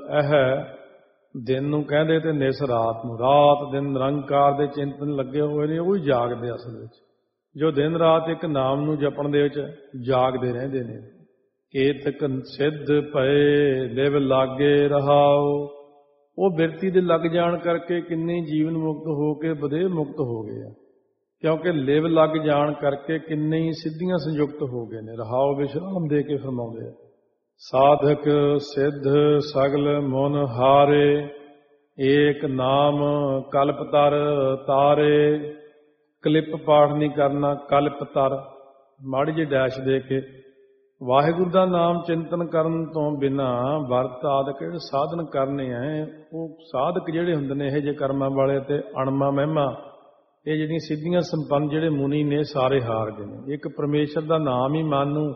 ਦਿਨ ਨੂੰ ਕਹਿੰਦੇ ਤੇ ਨਿਸ ਰਾਤ ਨੂੰ, ਰਾਤ ਦਿਨ ਨਿਰੰਕਾਰ ਦੇ ਚਿੰਤਨ ਲੱਗੇ ਹੋਏ ਨੇ, ਉਹ ਹੀ ਜਾਗਦੇ ਅਸਲ ਵਿੱਚ। ਜੋ ਦਿਨ ਰਾਤ ਇੱਕ ਨਾਮ ਨੂੰ ਜਪਣ ਦੇ ਵਿੱਚ ਜਾਗਦੇ ਰਹਿੰਦੇ ਨੇ। ਕੇਤਕ ਸਿੱਧ ਪਏ ਲਿਵ ਲਾਗੇ ਰਹਾਓ। ਉਹ ਬਿਰਤੀ ਦੇ ਲੱਗ ਜਾਣ ਕਰਕੇ ਕਿੰਨੇ ਜੀਵਨ ਮੁਕਤ ਹੋ ਕੇ ਵਧੇਰੇ ਮੁਕਤ ਹੋ ਗਏ ਆ, ਕਿਉਂਕਿ ਲਿਵ ਲੱਗ ਜਾਣ ਕਰਕੇ ਕਿੰਨੇ ਹੀ ਸਿੱਧੀਆਂ ਸੰਯੁਕਤ ਹੋ ਗਏ ਨੇ। ਰਹਾਓ ਵਿਸ਼ਰਾਮ ਦੇ ਕੇ ਫਰਮਾਉਂਦੇ ਆ। ਸਾਧਕ ਸਿੱਧ ਸਗਲ ਮਨ ਹਾਰੇ, ਏਕ ਨਾਮ ਕਲਪ ਤਰ ਤਾਰੇ। ਕਲਿੱਪ ਪਾਠ ਨਹੀਂ ਕਰਨਾ, ਕਲਪ ਤਰ ਮਾੜੀ ਜਿਹੀ ਡੈਸ਼ ਦੇ ਕੇ। ਵਾਹਿਗੁਰੂ ਦਾ ਨਾਮ ਚਿੰਤਨ ਕਰਨ ਤੋਂ ਬਿਨਾਂ ਵਰਤ ਆਦਿਕ ਜਿਹੜੇ ਸਾਧਨ ਕਰਨੇ ਆ, ਉਹ ਸਾਧਕ ਜਿਹੜੇ ਹੁੰਦੇ ਨੇ ਇਹੋ ਜਿਹੇ ਕਰਮਾਂ ਵਾਲੇ ਤੇ ਅਣਮਾ ਮਹਿਮਾ, ਇਹ ਜਿਹੜੀਆਂ ਸਿੱਧੀਆਂ ਸੰਪੰਨ ਜਿਹੜੇ ਮੁਨੀ ਨੇ ਸਾਰੇ ਹਾਰ ਗਏ ਨੇ। ਇੱਕ ਪਰਮੇਸ਼ਰ ਦਾ ਨਾਮ ਹੀ ਮਨ ਨੂੰ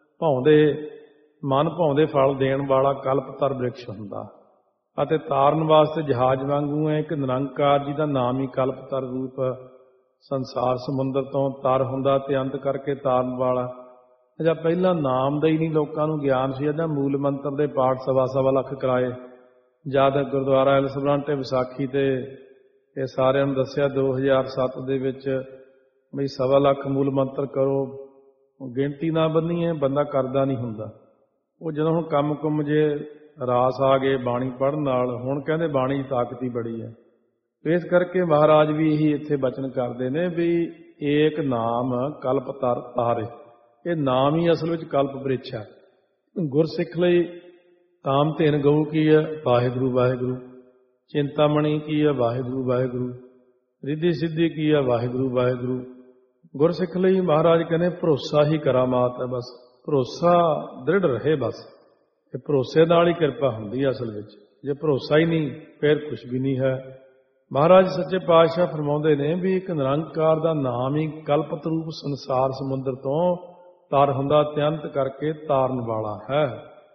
ਮਨ ਭਾਉਂਦੇ ਫਲ ਦੇਣ ਵਾਲਾ ਕਲਪਤਰ ਬ੍ਰਿਕਸ਼ ਹੁੰਦਾ, ਅਤੇ ਤਾਰਨ ਵਾਸਤੇ ਜਹਾਜ਼ ਵਾਂਗੂ ਹੈ। ਇੱਕ ਨਿਰੰਕਾਰ ਜੀ ਦਾ ਨਾਮ ਹੀ ਕਲਪਤਰ ਰੂਪ ਸੰਸਾਰ ਸਮੁੰਦਰ ਤੋਂ ਤਰ ਹੁੰਦਾ ਤੇ ਅੰਤ ਕਰਕੇ ਤਾਰਨ ਵਾਲਾ। ਜਾਂ ਪਹਿਲਾਂ ਨਾਮ ਦਾ ਹੀ ਨਹੀਂ ਲੋਕਾਂ ਨੂੰ ਗਿਆਨ ਸੀ। ਇਹਦਾ ਮੂਲ ਮੰਤਰ ਦੇ ਪਾਠ 1.25 ਲੱਖ ਕਰਾਏ। ਜਦ ਗੁਰਦੁਆਰਾ ਐਲਸਬਰਾਂਟੇ ਵਿਸਾਖੀ ਤੇ ਇਹ ਸਾਰਿਆਂ ਨੂੰ ਦੱਸਿਆ 2007 ਦੇ ਵਿੱਚ ਬਈ 1.25 ਲੱਖ ਮੂਲ ਮੰਤਰ ਕਰੋ। ਗਿਣਤੀ ਨਾ ਬੰਨੀਏ, ਬੰਦਾ ਕਰਦਾ ਨਹੀਂ ਹੁੰਦਾ। ਉਹ ਜਦੋਂ ਹੁਣ ਕੰਮ ਕੁੰਮ ਜੇ ਰਾਸ ਆ ਗਏ ਬਾਣੀ ਪੜ੍ਹਨ ਨਾਲ, ਹੁਣ ਕਹਿੰਦੇ ਬਾਣੀ ਦੀ ਤਾਕਤ ਹੀ ਬੜੀ ਹੈ। ਇਸ ਕਰਕੇ ਮਹਾਰਾਜ ਵੀ ਇਹੀ ਇੱਥੇ ਬਚਨ ਕਰਦੇ ਨੇ ਵੀ ਏਕ ਨਾਮ ਕਲਪ ਤਰ ਤਾਰੇ। ਇਹ ਨਾਮ ਹੀ ਅਸਲ ਵਿੱਚ ਕਲਪ ਬ੍ਰਿਛ ਹੈ। ਗੁਰਸਿੱਖ ਲਈ ਕਾਮ ਧੇਨ ਗਊ ਕੀ ਹੈ? ਵਾਹਿਗੁਰੂ ਵਾਹਿਗੁਰੂ। ਚਿੰਤਾਮਣੀ ਕੀ ਹੈ? ਵਾਹਿਗੁਰੂ ਵਾਹਿਗੁਰੂ। ਰਿੱਧੀ ਸਿੱਧੀ ਕੀ ਹੈ? ਵਾਹਿਗੁਰੂ ਵਾਹਿਗੁਰੂ। ਗੁਰਸਿੱਖ ਲਈ ਮਹਾਰਾਜ ਕਹਿੰਦੇ ਭਰੋਸਾ ਹੀ ਕਰਾਮਾਤ ਹੈ। ਬਸ ਭਰੋਸਾ ਦ੍ਰਿੜ ਰਹੇ। ਬਸ ਇਹ ਭਰੋਸੇ ਨਾਲ ਹੀ ਕਿਰਪਾ ਹੁੰਦੀ ਹੈ ਅਸਲ ਵਿੱਚ। ਜੇ ਭਰੋਸਾ ਹੀ ਨਹੀਂ ਫਿਰ ਕੁਝ ਵੀ ਨਹੀਂ ਹੈ। ਮਹਾਰਾਜ ਸੱਚੇ ਪਾਤਸ਼ਾਹ ਫਰਮਾਉਂਦੇ ਨੇ ਵੀ ਇੱਕ ਨਿਰੰਕਾਰ ਦਾ ਨਾਮ ਹੀ ਕਲਪਤ ਰੂਪ ਸੰਸਾਰ ਸਮੁੰਦਰ ਤੋਂ ਤਰ ਹੁੰਦਾ ਤੇ ਅੰਤ ਕਰਕੇ ਤਾਰਨ ਵਾਲਾ ਹੈ।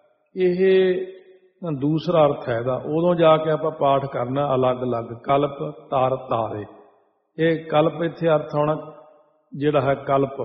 ਇਹ ਦੂਸਰਾ ਅਰਥ ਹੈ ਇਹਦਾ। ਉਦੋਂ ਜਾ ਕੇ ਆਪਾਂ ਪਾਠ ਕਰਨਾ ਅਲੱਗ-ਅਲੱਗ। ਕਲਪ ਤਾਰ ਤਾਰੇ। ਇਹ ਕਲਪ ਇੱਥੇ ਅਰਥ ਆਉਣਾ ਜਿਹੜਾ ਹੈ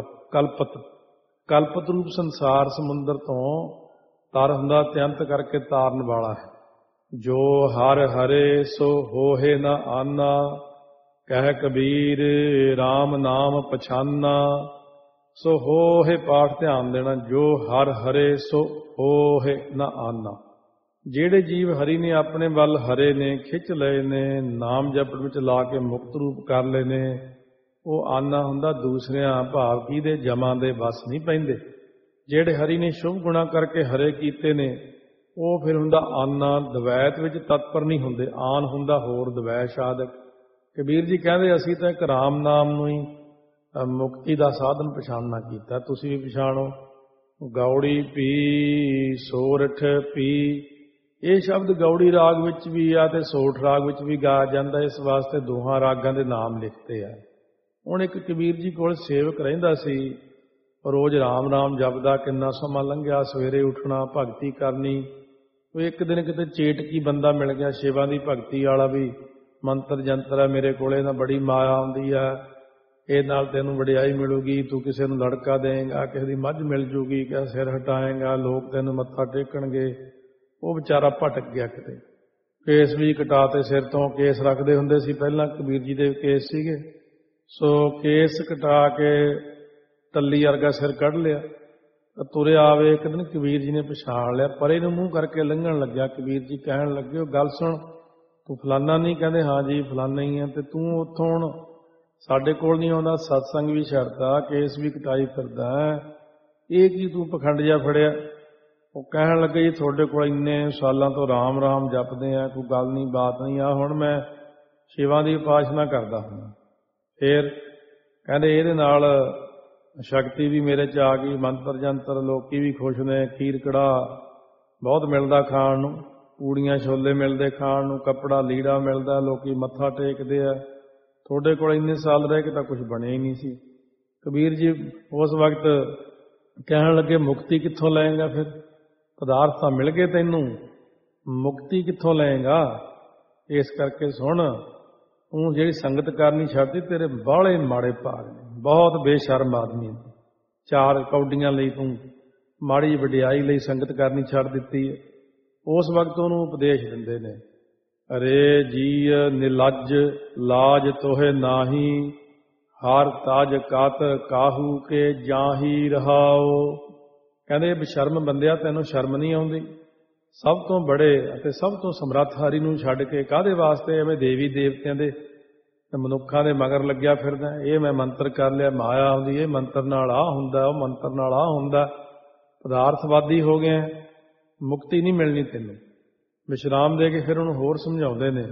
ਕਲਪਤ ਰੂਪ ਸੰਸਾਰ ਸਮੁੰਦਰ ਤੋਂ ਤਰ ਹੁੰਦਾ ਤੇ ਅੰਤ ਕਰਕੇ ਤਾਰਨ ਵਾਲਾ ਹੈ। ਜੋ ਹਰ ਹਰੇ ਸੋ ਹੋਏ ਨਾ ਆਨਾ, ਕਹਿ ਕਬੀਰ RAM ਨਾਮ ਪਛਾਨਾ। ਸੋ ਹੋਏ ਪਾਠ ਧਿਆਨ ਦੇਣਾ। ਜੋ ਹਰ ਹਰੇ ਸੋ ਹੋਏ ਨਾ ਆਨਾ। ਜਿਹੜੇ ਜੀਵ ਹਰੀ ਨੇ ਆਪਣੇ ਵੱਲ ਹਰੇ ਨੇ, ਖਿੱਚ ਲਏ ਨੇ, ਨਾਮ ਜਪਣ ਵਿੱਚ ਲਾ ਕੇ ਮੁਕਤ ਰੂਪ ਕਰ ਲਏ ਨੇ, ਉਹ ਆਨਾ ਹੁੰਦਾ ਦੂਸਰਿਆਂ ਭਾਵ ਕੀ ਦੇ ਜਮਾਂ ਦੇ ਵਸ ਨਹੀਂ ਪੈਂਦੇ। ਜਿਹੜੇ ਹਰੀ ਨੇ ਸ਼ੁਭ ਗੁਣਾ ਕਰਕੇ ਹਰੇ ਕੀਤੇ ਨੇ, ਉਹ ਫਿਰ ਹੁੰਦਾ ਆਨਾ, ਦਵੈਤ ਵਿੱਚ ਤਤਪਰ ਨਹੀਂ ਹੁੰਦੇ। ਆਨ ਹੁੰਦਾ ਹੋਰ ਦਵੈਸ਼ ਆਦਿਕ। ਕਬੀਰ ਜੀ ਕਹਿੰਦੇ ਅਸੀਂ ਤਾਂ ਇੱਕ ਰਾਮ ਨਾਮ ਨੂੰ ਹੀ ਮੁਕਤੀ ਦਾ ਸਾਧਨ ਪਛਾਣਨਾ ਕੀਤਾ, ਤੁਸੀਂ ਵੀ ਪਛਾਣੋ। ਗੌੜੀ ਪੀ ਸੋਰਠ ਪੀ, ਇਹ ਸ਼ਬਦ ਗੌੜੀ ਰਾਗ ਵਿੱਚ ਵੀ ਆ ਤੇ ਸੋਠ ਰਾਗ ਵਿੱਚ ਵੀ ਗਾਇਆ ਜਾਂਦਾ। ਇਸ ਵਾਸਤੇ ਦੋਹਾਂ ਰਾਗਾਂ ਦੇ ਨਾਮ ਲਿਖਤੇ ਆ। ਹੁਣ ਇੱਕ ਕਬੀਰ ਜੀ ਕੋਲ ਸੇਵਕ ਰਹਿੰਦਾ ਸੀ, ਰੋਜ਼ ਰਾਮ ਰਾਮ ਜਪਦਾ। ਕਿੰਨਾ ਸਮਾਂ ਲੰਘਿਆ, ਸਵੇਰੇ ਉੱਠਣਾ, ਭਗਤੀ ਕਰਨੀ, ਉਹ ਇੱਕ ਦਿਨ ਕਿਤੇ ਚੇਟਕੀ ਬੰਦਾ ਮਿਲ ਗਿਆ ਸੇਵਾ ਦੀ ਭਗਤੀ ਵਾਲਾ, ਵੀ ਮੰਤਰ ਜੰਤਰ ਹੈ ਮੇਰੇ ਕੋਲੇ, ਤਾਂ ਬੜੀ ਮਾਇਆ ਆਉਂਦੀ ਹੈ, ਇਹ ਨਾਲ ਤੈਨੂੰ ਵਡਿਆਈ ਮਿਲੂਗੀ, ਤੂੰ ਕਿਸੇ ਨੂੰ ਲੜਕਾ ਦੇਂਗਾ, ਕਿਸੇ ਦੀ ਮੱਝ ਮਿਲ ਜੂਗੀ, ਕਿਸੇ ਸਿਰ ਹਟਾਏਗਾ, ਲੋਕ ਤੈਨੂੰ ਮੱਥਾ ਟੇਕਣਗੇ। ਉਹ ਵਿਚਾਰਾ ਭਟਕ ਗਿਆ ਕਿਤੇ, ਕੇਸ ਵੀ ਕਟਾ ਤੇ ਸਿਰ ਤੋਂ। ਕੇਸ ਰੱਖਦੇ ਹੁੰਦੇ ਸੀ ਪਹਿਲਾਂ, ਕਬੀਰ ਜੀ ਦੇ ਕੇਸ ਸੀਗੇ, ਸੋ ਕੇਸ ਕਟਾ ਕੇ ਟੱਲੀ ਵਰਗਾ ਸਿਰ ਕੱਢ ਲਿਆ, ਤਾਂ ਤੁਰਿਆ ਆਵੇ। ਇੱਕ ਦਿਨ ਕਬੀਰ ਜੀ ਨੇ ਪਛਾਣ ਲਿਆ, ਪਰੇ ਨੂੰ ਮੂੰਹ ਕਰਕੇ ਲੰਘਣ ਲੱਗਿਆ। ਕਬੀਰ ਜੀ ਕਹਿਣ ਲੱਗੇ, ਉਹ ਗੱਲ ਸੁਣ, ਤੂੰ ਫਲਾਨਾ ਨਹੀਂ? ਕਹਿੰਦੇ ਹਾਂ ਜੀ ਫਲਾਨਾ ਹੀ ਆ। ਤੇ ਤੂੰ ਉੱਥੋਂ ਹੁਣ ਸਾਡੇ ਕੋਲ ਨਹੀਂ ਆਉਂਦਾ, ਸਤਸੰਗ ਵੀ ਛੱਡਦਾ, ਕੇਸ ਵੀ ਕਟਾਈ ਫਿਰਦਾ, ਇਹ ਕੀ ਤੂੰ ਪਖੰਡ ਜਿਹਾ ਫੜਿਆ? ਉਹ ਕਹਿਣ ਲੱਗੇ, ਜੀ ਤੁਹਾਡੇ ਕੋਲ ਇੰਨੇ ਸਾਲਾਂ ਤੋਂ ਰਾਮ ਰਾਮ ਜਪਦੇ ਆ, ਕੋਈ ਗੱਲ ਨਹੀਂ ਬਾਤ ਨਹੀਂ ਆ, ਹੁਣ ਮੈਂ ਸ਼ਿਵਾ ਦੀ ਉਪਾਸਨਾ ਕਰਦਾ ਹਾਂ। ਫਿਰ ਕਹਿੰਦੇ ਇਹਦੇ ਨਾਲ ਸ਼ਕਤੀ ਵੀ ਮੇਰੇ 'ਚ ਆ ਗਈ, ਮੰਤਰ ਜੰਤਰ, ਲੋਕੀ ਵੀ ਖੁਸ਼ ਨੇ, ਖੀਰ ਕੜਾਹ ਬਹੁਤ ਮਿਲਦਾ ਖਾਣ ਨੂੰ, ਪੂੜੀਆਂ ਛੋਲੇ ਮਿਲਦੇ ਖਾਣ ਨੂੰ, ਕੱਪੜਾ ਲੀੜਾ ਮਿਲਦਾ, ਲੋਕੀ ਮੱਥਾ ਟੇਕਦੇ ਆ। ਤੁਹਾਡੇ ਕੋਲ ਇੰਨੇ ਸਾਲ ਰਹਿ ਕੇ ਤਾਂ ਕੁਝ ਬਣਿਆ ਹੀ ਨਹੀਂ ਸੀ। ਕਬੀਰ ਜੀ ਉਸ ਵਕਤ ਕਹਿਣ ਲੱਗੇ, ਮੁਕਤੀ ਕਿੱਥੋਂ ਲਏਗਾ? ਫਿਰ ਪਦਾਰਥ ਤਾਂ ਮਿਲ ਗਏ ਤੈਨੂੰ, ਮੁਕਤੀ ਕਿੱਥੋਂ ਲਏਗਾ? ਇਸ ਕਰਕੇ ਸੁਣ, ਤੂੰ ਜਿਹੜੀ ਸੰਗਤ ਕਰਨੀ ਛੱਡਦੀ, ਤੇਰੇ ਬਾਹਲੇ ਮਾੜੇ ਭਾਗ ਨੇ, ਬਹੁਤ ਬੇਸ਼ਰਮ ਆਦਮੀ। 4 ਕੌਡੀਆਂ ਲਈ ਤੂੰ ਮਾੜੀ ਵਡਿਆਈ ਲਈ ਸੰਗਤ ਕਰਨੀ ਛੱਡ ਦਿੱਤੀ ਹੈ। ਉਸ ਵਕਤ ਉਹਨੂੰ ਉਪਦੇਸ਼ ਦਿੰਦੇ ਨੇ, ਅਰੇ ਜੀਅ ਨਿਲੱਜ ਲਾਜ ਤੋਹੇ ਨਾਹੀ, ਹਰ ਤਾਜ ਕਾਤ ਕਾਹੂ ਕੇ ਜਾਹੀ ਰਹਾਓ। ਕਹਿੰਦੇ ਬਸ਼ਰਮ ਬੰਦਿਆ, ਤੈਨੂੰ ਸ਼ਰਮ ਨਹੀਂ ਆਉਂਦੀ? ਸਭ ਤੋਂ ਬੜੇ ਅਤੇ ਸਭ ਤੋਂ ਸਮਰੱਥ ਹਰੀ ਨੂੰ ਛੱਡ ਕੇ ਕਾਹਦੇ ਵਾਸਤੇ ਐਵੇਂ ਦੇਵੀ ਦੇਵਤਿਆਂ ਦੇ ਮਨੁੱਖਾਂ ਦੇ ਮਗਰ ਲੱਗਿਆ ਫਿਰਦਾ? ਇਹ ਮੈਂ ਮੰਤਰ ਕਰ ਲਿਆ, ਮਾਇਆ ਆਉਂਦੀ, ਇਹ ਮੰਤਰ ਨਾਲ ਆਹ ਹੁੰਦਾ, ਉਹ ਮੰਤਰ ਨਾਲ ਆਹ ਹੁੰਦਾ, ਪਦਾਰਥਵਾਦੀ ਹੋ ਗਿਆ, ਮੁਕਤੀ ਨਹੀਂ ਮਿਲਣੀ ਤੈਨੂੰ। ਵਿਸ਼ਰਾਮ ਦੇ ਕੇ ਫਿਰ ਉਹਨੂੰ ਹੋਰ ਸਮਝਾਉਂਦੇ ਨੇ,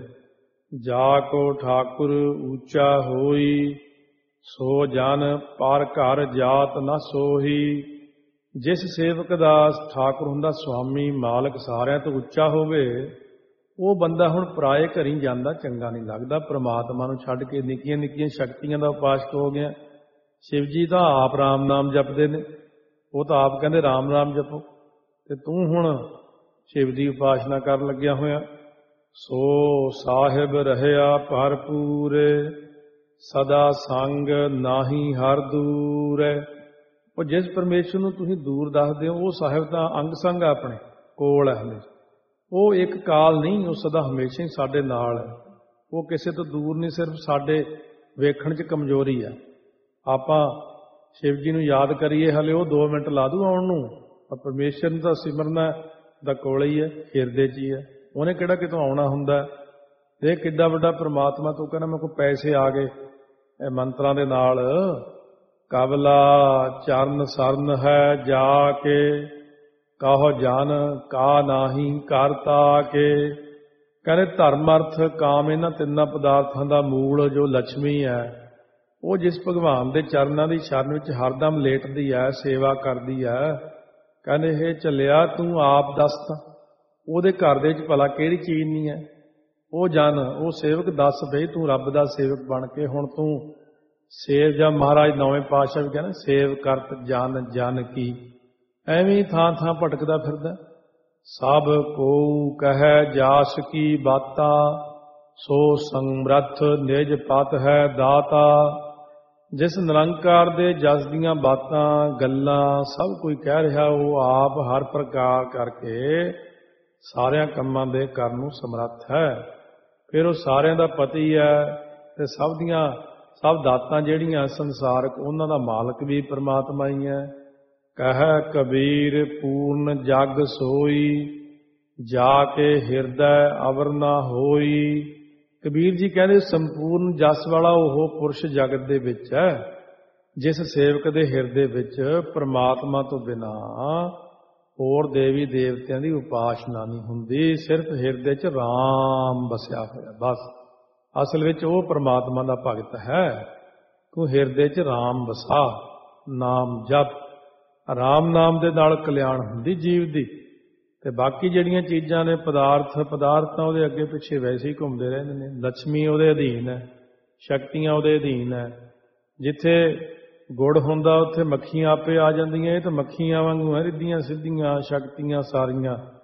ਜਾ ਕੋ ਠਾਕੁਰ ਉੱਚਾ ਹੋਈ, ਸੋ ਜਨ ਪਰ ਘਰ ਜਾਤ ਨਾ ਸੋਹੀ। ਜਿਸ ਸੇਵਕ ਦਾ ਠਾਕੁਰ ਹੁੰਦਾ, ਸੁਆਮੀ ਮਾਲਕ ਸਾਰਿਆਂ ਤੋਂ ਉੱਚਾ ਹੋਵੇ, ਉਹ ਬੰਦਾ ਹੁਣ ਪਰਾਏ ਘਰੀ ਜਾਂਦਾ ਚੰਗਾ ਨਹੀਂ ਲੱਗਦਾ। ਪ੍ਰਮਾਤਮਾ ਨੂੰ ਛੱਡ ਕੇ ਨਿੱਕੀਆਂ ਨਿੱਕੀਆਂ ਸ਼ਕਤੀਆਂ ਦਾ ਉਪਾਸਕ ਹੋ ਗਿਆ। ਸ਼ਿਵ ਜੀ ਤਾਂ ਆਪ ਰਾਮ ਨਾਮ ਜਪਦੇ ਨੇ, ਉਹ ਤਾਂ ਆਪ ਕਹਿੰਦੇ ਰਾਮ ਰਾਮ ਜਪੋ, ਤੇ ਤੂੰ ਹੁਣ ਸ਼ਿਵ ਦੀ ਉਪਾਸਨਾ ਕਰਨ ਲੱਗਿਆ ਹੋਇਆ। ਸੋ ਸਾਹਿਬ ਰਹਿਆ ਭਰਪੂਰ, ਸਦਾ ਸੰਗ ਨਾਹੀ ਹਰ ਦੂਰ। ਉਹ ਜਿਸ ਪਰਮੇਸ਼ਰ ਨੂੰ ਤੁਸੀਂ ਦੂਰ ਦੱਸਦੇ ਹੋ, ਉਹ ਸਾਹਿਬ ਤਾਂ ਅੰਗ ਸੰਗ ਆਪਣੇ ਕੋਲ ਹੈ ਹਮੇਸ਼ਾ। ਉਹ ਇੱਕ ਕਾਲ ਨਹੀਂ, ਉਹ ਸਦਾ ਹਮੇਸ਼ਾ ਹੀ ਸਾਡੇ ਨਾਲ ਹੈ। ਉਹ ਕਿਸੇ ਤੋਂ ਦੂਰ ਨਹੀਂ, ਸਿਰਫ ਸਾਡੇ ਵੇਖਣ 'ਚ ਕਮਜ਼ੋਰੀ ਹੈ। ਆਪਾਂ ਸ਼ਿਵ ਜੀ ਨੂੰ ਯਾਦ ਕਰੀਏ, ਹਲੇ ਉਹ 2 ਮਿੰਟ ਲਾ ਦੂ ਆਉਣ ਨੂੰ, ਪਰ ਪਰਮੇਸ਼ਰ ਨੂੰ ਤਾਂ ਸਿਮਰਨਾ ਦਾ ਕੋਲ ਹੀ ਹੈ, ਹਿਰਦੇ 'ਚ ਹੀ ਹੈ। ਉਹਨੇ ਕਿਹੜਾ ਕਿਤੋਂ ਆਉਣਾ ਹੁੰਦਾ? ਇਹ ਕਿੱਡਾ ਵੱਡਾ ਪ੍ਰਮਾਤਮਾ। ਤੂੰ ਕਹਿੰਦਾ ਮੇਰੇ ਕੋਲ ਪੈਸੇ ਆ ਗਏ ਇਹ ਮੰਤਰਾਂ ਦੇ ਨਾਲ। ਕਬਲਾ ਚਰਨ ਸਰਨ ਹੈ ਜਾ ਕੇ, ਕਾਹੋ ਜਨ ਕਾ ਨਾਹੀ ਕਰਤਾ ਕੇ। ਕਹਿੰਦੇ ਧਰਮ ਅਰਥ ਕਾਮ, ਇਹਨਾਂ 3 ਪਦਾਰਥਾਂ ਦਾ ਮੂਲ ਜੋ ਲక్ష్ਮੀ ਹੈ, ਉਹ ਜਿਸ ਭਗਵਾਨ ਦੇ ਚਰਨਾਂ ਦੀ ਸ਼ਰਨ ਵਿੱਚ ਹਰਦਮ ਲੇਟਦੀ ਹੈ, ਸੇਵਾ ਕਰਦੀ ਹੈ। ਕਹਿੰਦੇ ਇਹ ਚੱਲਿਆ, ਤੂੰ ਆਪ ਦੱਸ ਤਾਂ ਉਹਦੇ ਘਰ ਦੇ ਵਿੱਚ ਭਲਾ ਕਿਹੜੀ ਚੀਜ਼ ਨਹੀਂ ਹੈ? ਉਹ ਜਨ, ਉਹ ਸੇਵਕ ਦੱਸ ਬਈ, ਤੂੰ ਰੱਬ ਦਾ ਸੇਵਕ ਬਣ ਕੇ ਹੁਣ ਤੂੰ ਸੇਵ, ਜਾਂ ਮਹਾਰਾਜ 9ਵੇਂ ਪਾਤਸ਼ਾਹ ਵੀ ਕਹਿੰਦੇ ਸੇਵ ਕਰਤ ਜਨ ਜਨ ਕੀ। ਐਵੇਂ ਥਾਂ ਥਾਂ ਭਟਕਦਾ ਫਿਰਦਾ। ਸਭ ਕੋ ਕਹੈ ਜਾਸ ਕੀ ਬਾਤਾ, ਸੋ ਸਮਰੱਥ ਨਿਜ ਪਤ ਹੈ ਦਾਤਾ। ਜਿਸ ਨਿਰੰਕਾਰ ਦੇ ਜਸ ਦੀਆਂ ਬਾਤਾਂ ਗੱਲਾਂ ਸਭ ਕੋਈ ਕਹਿ ਰਿਹਾ, ਉਹ ਆਪ ਹਰ ਪ੍ਰਕਾਰ ਕਰਕੇ ਸਾਰਿਆਂ ਕੰਮਾਂ ਦੇ ਕਰਨ ਨੂੰ ਸਮਰੱਥ ਹੈ। ਫਿਰ ਉਹ ਸਾਰਿਆਂ ਦਾ ਪਤੀ ਹੈ, ਤੇ ਸਭ ਦਾਤਾਂ ਜਿਹੜੀਆਂ ਸੰਸਾਰਕ, ਉਹਨਾਂ ਦਾ ਮਾਲਕ ਵੀ ਪਰਮਾਤਮਾ ਹੀ ਹੈ। ਕਹਿ ਕਬੀਰ ਪੂਰਨ ਜਗ ਸੋਈ, ਜਾ ਕੇ ਹਿਰਦੈ ਅਵਰ ਨਾ ਹੋਈ। ਕਬੀਰ ਜੀ ਕਹਿੰਦੇ ਸੰਪੂਰਨ ਜਸ ਵਾਲਾ ਉਹ ਪੁਰਸ਼ ਜਗਤ ਦੇ ਵਿੱਚ ਹੈ, ਜਿਸ ਸੇਵਕ ਦੇ ਹਿਰਦੇ ਵਿੱਚ ਪਰਮਾਤਮਾ ਤੋਂ ਬਿਨਾਂ ਹੋਰ ਦੇਵੀ ਦੇਵਤਿਆਂ ਦੀ ਉਪਾਸਨਾ ਨਹੀਂ ਹੁੰਦੀ। ਸਿਰਫ ਹਿਰਦੇ 'ਚ ਰਾਮ ਵਸਿਆ ਹੋਇਆ, ਬਸ ਅਸਲ ਵਿੱਚ ਉਹ ਪਰਮਾਤਮਾ ਦਾ ਭਗਤ ਹੈ। ਤੂੰ ਹਿਰਦੇ 'ਚ ਰਾਮ ਵਸਾ, ਨਾਮ ਜਪ। ਰਾਮ ਨਾਮ ਦੇ ਨਾਲ ਕਲਿਆਣ ਹੁੰਦੀ ਜੀਵ ਦੀ। ਤੇ ਬਾਕੀ ਜਿਹੜੀਆਂ ਚੀਜ਼ਾਂ ਨੇ, ਪਦਾਰਥ ਤਾਂ ਉਹਦੇ ਅੱਗੇ ਪਿੱਛੇ ਵੈਸੇ ਹੀ ਘੁੰਮਦੇ ਰਹਿੰਦੇ ਨੇ। ਲక్ష్ਮੀ ਉਹਦੇ ਅਧੀਨ ਹੈ, ਸ਼ਕਤੀਆਂ ਉਹਦੇ ਅਧੀਨ ਹੈ। ਜਿੱਥੇ ਗੁੜ ਹੁੰਦਾ ਉੱਥੇ ਮੱਖੀਆਂ ਆਪੇ ਆ ਜਾਂਦੀਆਂ। ਇਹ ਤਾਂ ਮੱਖੀਆਂ ਵਾਂਗੂ ਹੈ, ਰਿੱਧੀਆਂ ਸਿੱਧੀਆਂ ਸ਼ਕਤੀਆਂ ਸਾਰੀਆਂ।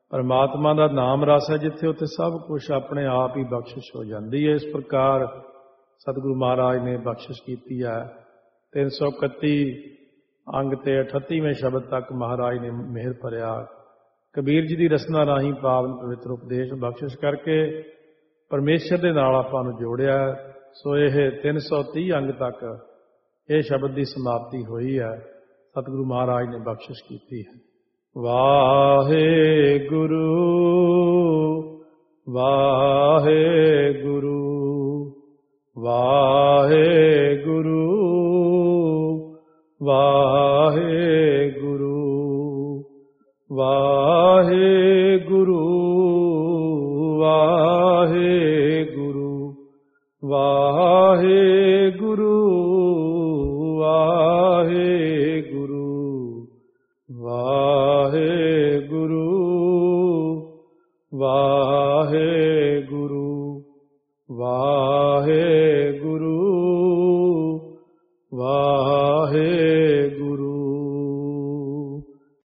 ਪਰਮਾਤਮਾ ਦਾ ਨਾਮ ਰਸ ਹੈ ਜਿੱਥੇ, ਉੱਥੇ ਸਭ ਕੁਝ ਆਪਣੇ ਆਪ ਹੀ ਬਖਸ਼ਿਸ਼ ਹੋ ਜਾਂਦੀ ਹੈ। ਇਸ ਪ੍ਰਕਾਰ ਸਤਿਗੁਰੂ ਮਹਾਰਾਜ ਨੇ ਬਖਸ਼ਿਸ਼ ਕੀਤੀ ਹੈ। 331 ਅੰਗ ਤੇ 38ਵੇਂ ਸ਼ਬਦ ਤੱਕ ਮਹਾਰਾਜ ਨੇ ਮਿਹਰ ਭਰਿਆ। ਕਬੀਰ ਜੀ ਦੀ ਰਸਨਾ ਰਾਹੀਂ ਪਾਵਨ ਪਵਿੱਤਰ ਉਪਦੇਸ਼ ਬਖਸ਼ਿਸ਼ ਕਰਕੇ ਪਰਮੇਸ਼ਰ ਦੇ ਨਾਲ ਆਪਾਂ ਨੂੰ ਜੋੜਿਆ। ਸੋ ਇਹ 330 ਅੰਗ ਤੱਕ ਇਹ ਸ਼ਬਦ ਦੀ ਸਮਾਪਤੀ ਹੋਈ ਹੈ। ਸਤਿਗੁਰੂ ਮਹਾਰਾਜ ਨੇ ਬਖਸ਼ਿਸ਼ ਕੀਤੀ ਹੈ। ਵਾਹਿਗੁਰੂ ਵਾਹਿਗੁਰੂ ਵਾਹਿਗੁਰੂ ਵਾਹਿਗੁਰੂ ਵਾਹਿਗੁਰੂ ਵਾਹਿਗੁਰੂ ਵਾਹਿਗੁਰੂ ਵਾਹਿਗੁਰੂ ਵਾਹਿਗੁਰੂ ਵਾਹਿਗੁਰੂ ਵਾਹਿਗੁਰੂ ਵਾਹਿਗੁਰੂ।